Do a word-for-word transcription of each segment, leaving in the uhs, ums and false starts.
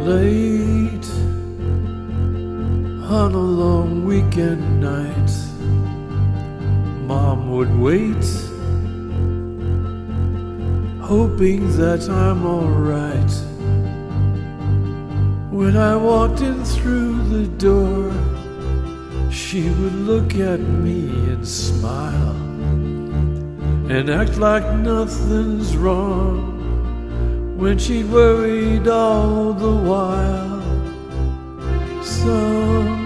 late on a long weekend night, Mom would wait, hoping that I'm alright. When I walked in through the door, she would look at me and smile and act like nothing's wrong, when she worried all the while. Some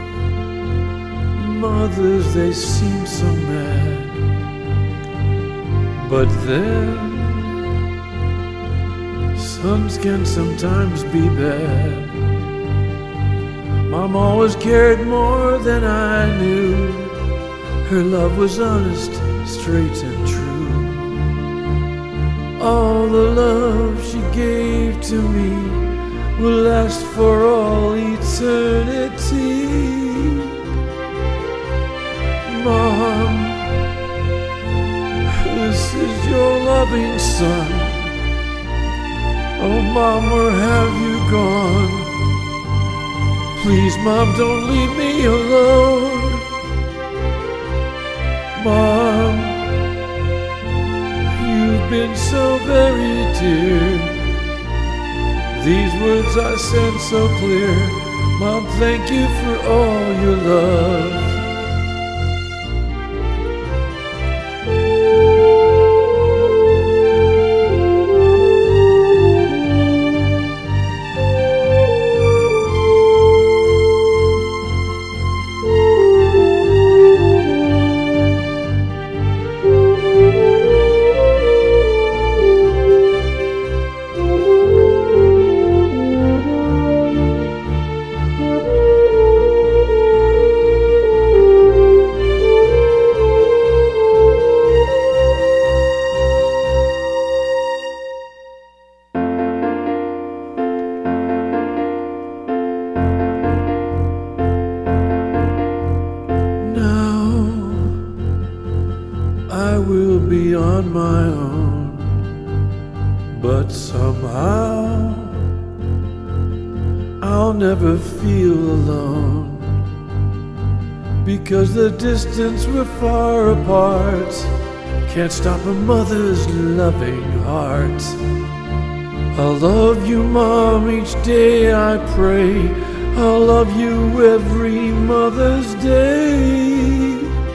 mothers, they seem so mad, but then sons can sometimes be bad. Mom always cared more than I knew. Her love was honest, straight and true. All the love she gave to me will last for all eternity. Mom, this is your loving son. Oh, Mom, where have you gone? Please, Mom, don't leave me alone. Mom, you've been so very dear. These words I send so clear. Mom, thank you for all your love. I will be on my own, but somehow I'll never feel alone, because the distance we're far apart can't stop a mother's loving heart. I'll love you, Mom, each day I pray. I'll love you every Mother's Day.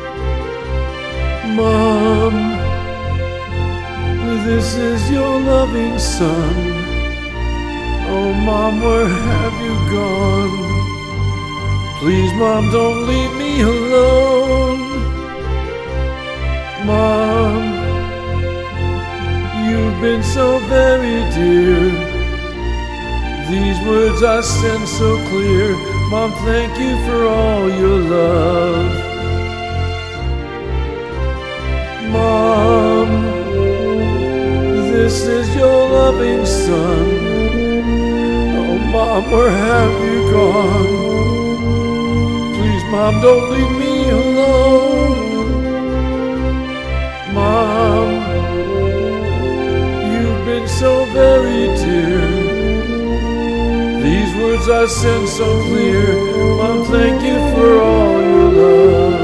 Mom, this is your loving son. Oh, Mom, where have you gone? Please, Mom, don't leave me alone. Mom, you've been so very dear. These words I send so clear. Mom, thank you for all your love. Mom, this is your loving son. Oh, Mom, where have you gone? Please, Mom, don't leave me alone. Mom, you've been so very dear. These words I send so clear. Mom, thank you for all your love.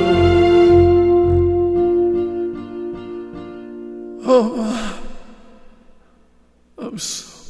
Oh, I'm so